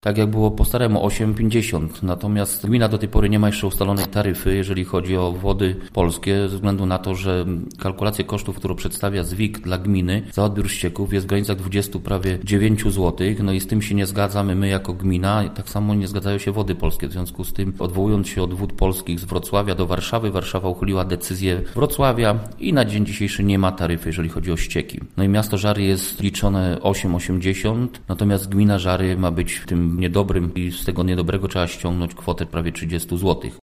Tak jak było po staremu 8,50. Natomiast gmina do tej pory nie ma jeszcze ustalonej taryfy, jeżeli chodzi o Wody Polskie, ze względu na to, że kalkulację kosztów, którą przedstawia ZWIG dla gminy za odbiór ścieków jest w granicach 20, prawie 9 zł. No i z tym się nie zgadzamy my jako gmina. Tak samo nie zgadzają się Wody Polskie. W związku z tym, odwołując się od Wód Polskich z Wrocławia do Warszawy, Warszawa uchyliła decyzję Wrocławia i na dzień dzisiejszy nie ma taryfy, jeżeli chodzi o ścieki. No i miasto Żary jest liczone 8,80, natomiast gmina Żary ma być w tym niedobrym i z tego niedobrego trzeba ściągnąć kwotę prawie 30 zł.